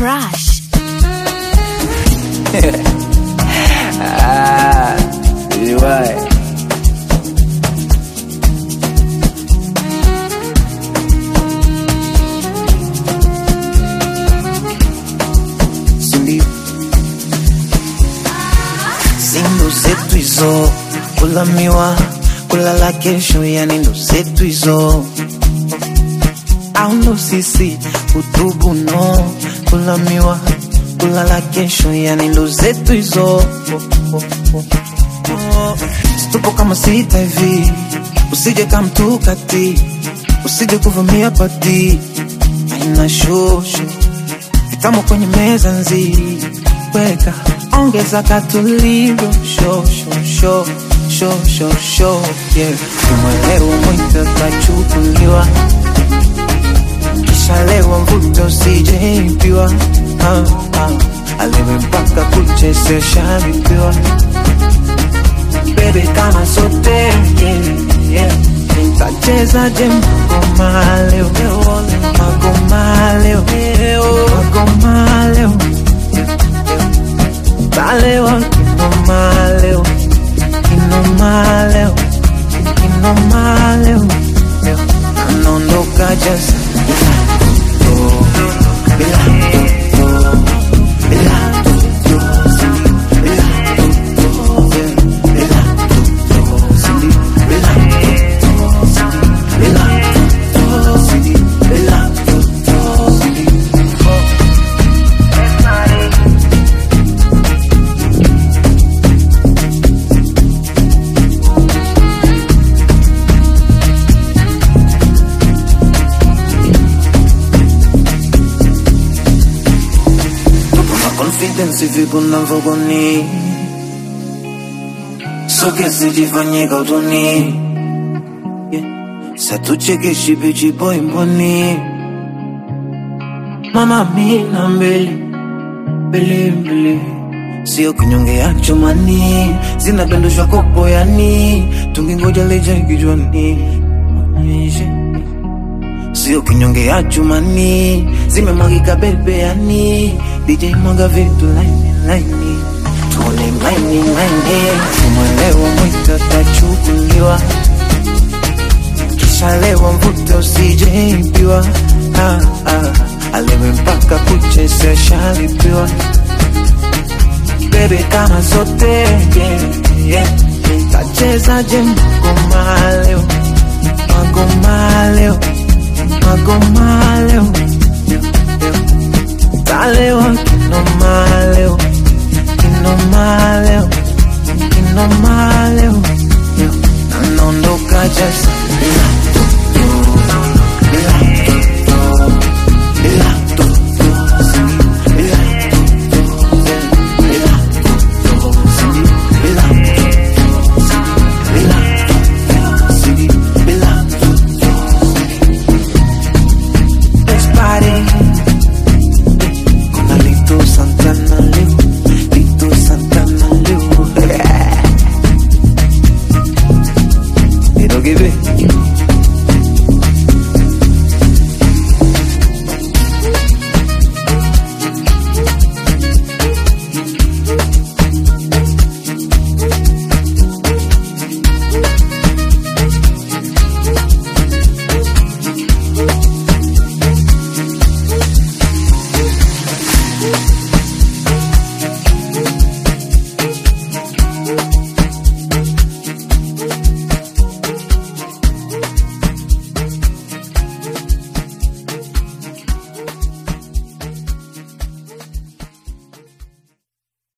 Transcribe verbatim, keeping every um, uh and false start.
Crush. Ah, why? Ndo zetu hizo, kula miwa, kulala kesho, yani ndo zetu hizo. Au ndo sisi utubu no, kula miwa, kulala kesho, yani ndo zetu hizo. Stupo kama sita hivi, usije kamtukati, usije kuvamia pati, aina shosho, vitamu kwenye meza nzuri, weka ongeza katulivo, show, show, show, show, show, show, yeah. Kimwelewa mwita kachukuliwa, kisha lewa mvuto usijeipiwa, ah, ah. Alewe mpaka kuchese shabipiwa, baby kama sote, yeah, yeah. Nitacheza je magoma leo, magoma leo, magoma leo. Baleo, kinomaleo, kinomaleo, kinomaleo. Anondoka just confidence vipo na vogoni, so che se ci fagni cautoni, yeah. Se tu c'è che ci pici poi imponi, mamma mia mbele, mbele mbele. Sio kinyonge yacho mani, zinapendo shwako poyani, tungingoja leja kijwani. Sio kinyonge yacho mani, zimemwagika bebeani, D J mwaga vitu laini laini, tole laini laini. Kumwelewa mwita tachukuliwa, kisha lewa mvuto usijeipiwa, ah, ah. Alewe mpaka kuchese shalipiwa, baby kama zote, yeah, yeah. Nitacheza je magoma leo, magoma leo, magoma leo. Baleo, kinomaleo, kinomaleo, kinomaleo. Anondoka just